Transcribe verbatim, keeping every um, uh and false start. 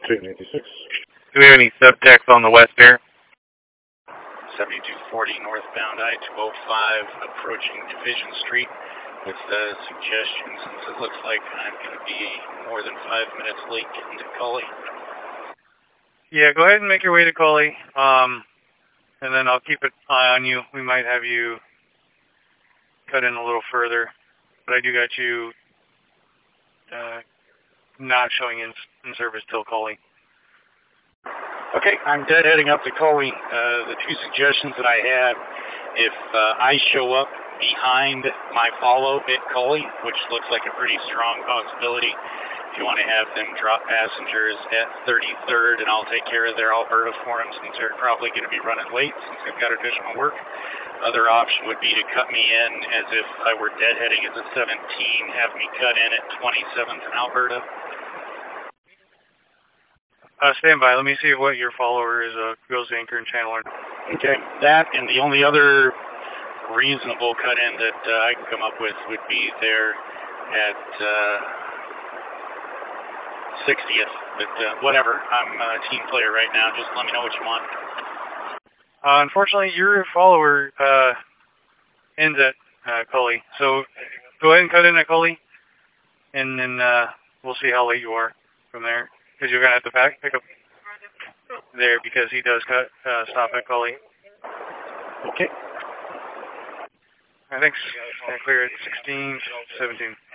Street, ninety-six. Do we have any subtext on the west bear? seventy-two forty northbound I two oh five approaching Division Street with the suggestion, since it looks like I'm going to be more than five minutes late getting to Cully. Yeah, go ahead and make your way to Cully, um, and then I'll keep an eye on you. We might have you cut in a little further, but I do got you uh, not showing in, in service till Cully. Okay, I'm deadheading up to Cully. Uh, the two suggestions that I have, if uh, I show up behind my follow at Cully, which looks like a pretty strong possibility, if you want to have them drop passengers at thirty-third, and I'll take care of their Alberta for them, since they're probably going to be running late since they've got additional work. Other option would be to cut me in as if I were deadheading at the seventeen, have me cut in at twenty-seventh in Alberta. Uh, stand by. Let me see what your follower is, uh, goes to Anchor and Chandler. Okay, that and the only other reasonable cut-in that uh, I can come up with would be there at uh, sixtieth. But uh, whatever, I'm a team player right now. Just let me know what you want. Uh, unfortunately, your follower uh, ends at uh, Cully. So go ahead and cut in at Cully, and then uh, we'll see how late you are from there. Because you're going to have to pack, pick up there because he does cut, uh, stop at Cully. Okay. I think clear at sixteen, seventeen.